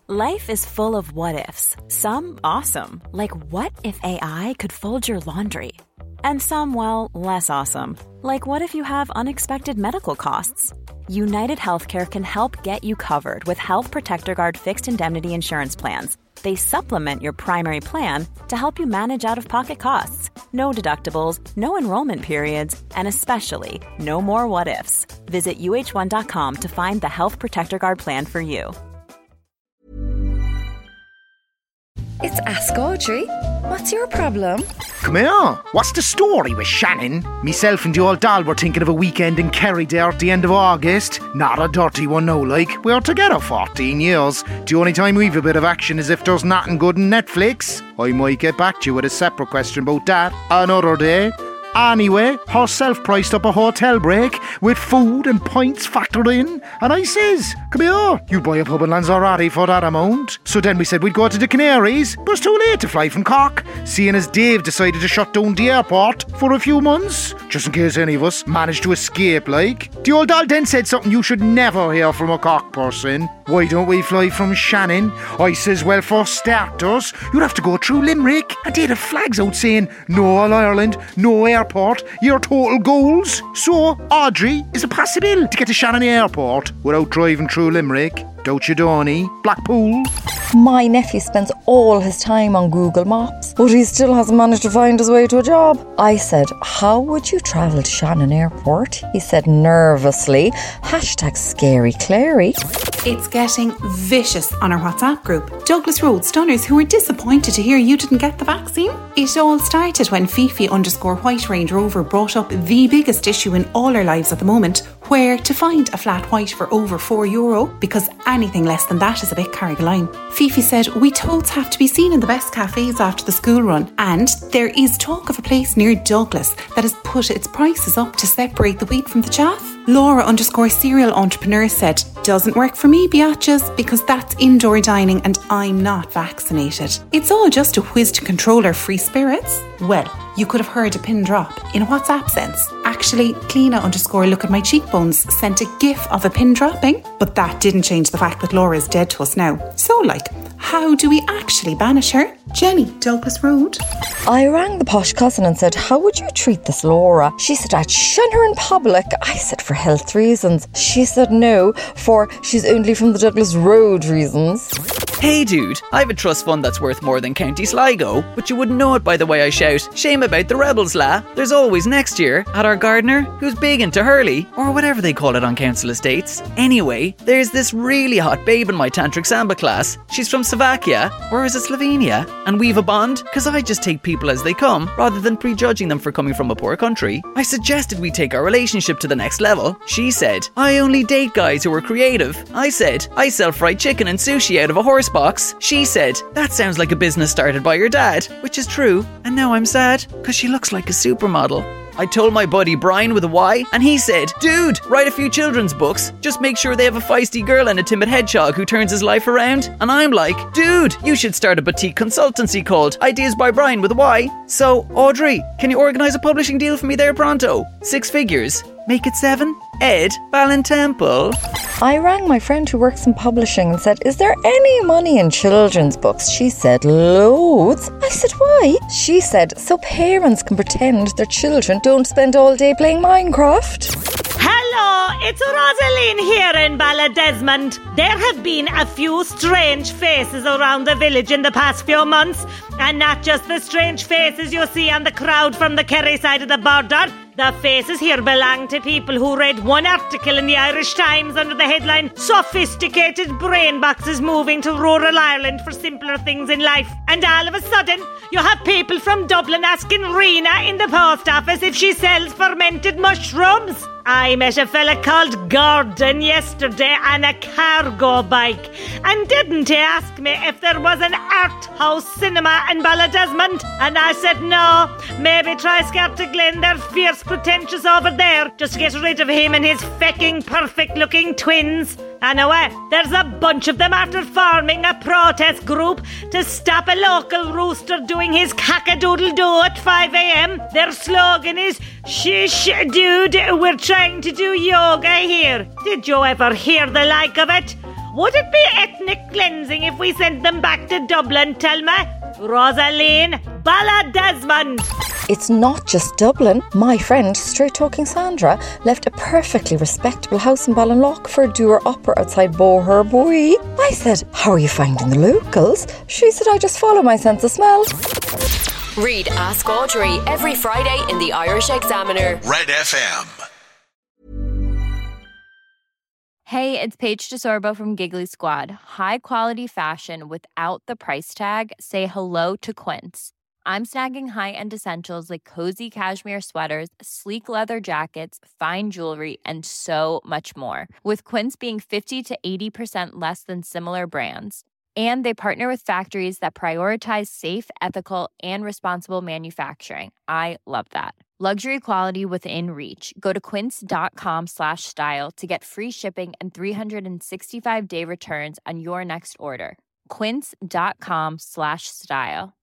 Life is full of what-ifs. Some awesome, like what if AI could fold your laundry? And some, well, less awesome, like what if you have unexpected medical costs? United Healthcare can help get you covered with Health Protector Guard fixed indemnity insurance plans. They supplement your primary plan to help you manage out-of-pocket costs. No deductibles, no enrollment periods, and especially no more what-ifs. Visit uh1.com to find the Health Protector Guard plan for you. It's Ask Audrey. What's your problem? Come here. What's the story with Shannon? Myself and the old doll were thinking of a weekend in Kerry there at the end of August. Not a dirty one, no, like. We're together 14 years. The only time we've a bit of action is if there's nothing good in Netflix. I might get back to you with a separate question about that another day. Anyway, herself priced up a hotel break with food and pints factored in, and I says, come here, you buy a pub in Lanzarote for that amount. So then we said we'd go to the Canaries, but it's too late to fly from Cork, seeing as Dave decided to shut down the airport for a few months, just in case any of us managed to escape, like. The old doll then said something you should never hear from a Cork person. Why don't we fly from Shannon? I says, well, for starters, you'd have to go through Limerick, and they'd have flags out saying, no All Ireland, no airport, your total goals. So, Audrey, is it possible to get to Shannon Airport without driving through Limerick? Don't you, Donny? Blackpool? My nephew spends all his time on Google Maps, but he still hasn't managed to find his way to a job. I said, how would you travel to Shannon Airport? He said nervously, #ScaryClary. It's getting vicious on our WhatsApp group. Douglas Road Stunners who are disappointed to hear you didn't get the vaccine. It all started when Fifi_White Range Rover brought up the biggest issue in all our lives at the moment, where to find a flat white for over €4, because anything less than that is a bit Carrigaline. Fifi said, we totes have to be seen in the best cafes after the school run, and there is talk of a place near Douglas that has put its prices up to separate the wheat from the chaff. Laura_serial entrepreneur said, doesn't work for me, biatches, because that's indoor dining and I'm not vaccinated. It's all just a whiz to control our free spirits. Well, you could have heard a pin drop in a WhatsApp sense. Actually, Cleena_look at my cheekbones sent a gif of a pin dropping, but that didn't change the fact that Laura is dead to us now. So, how do we actually banish her? Jenny, Douglas Road. I rang the posh cousin and said, how would you treat this Laura? She said, I'd shun her in public. I said, for health reasons. She said no, for she's only from the Douglas Road reasons. Hey dude, I have a trust fund that's worth more than County Sligo, but you wouldn't know it by the way I shout. Shame about the rebels, la. There's always next year at our gardener, who's big into Hurley, or whatever they call it on council estates. Anyway, there's this really hot babe in my tantric samba class. She's from Slovakia, or is it Slovenia? And we've a bond, cause I just take people as they come, rather than prejudging them for coming from a poor country. I suggested we take our relationship to the next level. She said, I only date guys who are creative. I said, I sell fried chicken and sushi out of a horse box. She said, that sounds like a business started by your dad, which is true, and now I'm sad, cause she looks like a supermodel. I told my buddy Brian with a Y, and he said, dude, write a few children's books, just make sure they have a feisty girl and a timid hedgehog who turns his life around. And I'm like, dude, you should start a boutique consultancy called Ideas by Brian with a Y. So, Audrey, can you organise a publishing deal for me there pronto? 6 figures. Make it 7? Ed Ballintemple. I rang my friend who works in publishing and said, is there any money in children's books? She said, loads. I said, why? She said, so parents can pretend their children don't spend all day playing Minecraft. Hello, it's Rosaline here in Balladesmond. There have been a few strange faces around the village in the past few months, and not just the strange faces you see on the crowd from the Kerry side of the border. The faces here belong to people who read one article in the Irish Times under the headline, Sophisticated Brain Boxes Moving to Rural Ireland for Simpler Things in Life. And all of a sudden, you have people from Dublin asking Rena in the post office if she sells fermented mushrooms. I met a fella called Gordon yesterday on a cargo bike, and didn't he ask me if there was an art house cinema in Balladesmond? And I said no, maybe try Scartaglen, they're fierce pretentious over there, just to get rid of him and his fecking perfect looking twins. Anyway, there's a bunch of them after forming a protest group to stop a local rooster doing his cock-a-doodle-doo at 5 a.m. Their slogan is, shish, dude, we're trying to do yoga here. Did you ever hear the like of it? Would it be ethnic cleansing amazing if we sent them back to Dublin, Telma. Rosaline Bala-Desmond. It's not just Dublin. My friend, Straight Talking Sandra, left a perfectly respectable house in Ballinlough for a doer upper outside Boherboy. I said, how are you finding the locals? She said, I just follow my sense of smell. Read Ask Audrey every Friday in the Irish Examiner. Red FM. Hey, it's Paige DeSorbo from Giggly Squad. High quality fashion without the price tag. Say hello to Quince. I'm snagging high-end essentials like cozy cashmere sweaters, sleek leather jackets, fine jewelry, and so much more. With Quince being 50 to 80% less than similar brands. And they partner with factories that prioritize safe, ethical, and responsible manufacturing. I love that. Luxury quality within reach. Go to quince.com/style to get free shipping and 365-day returns on your next order. Quince.com/style.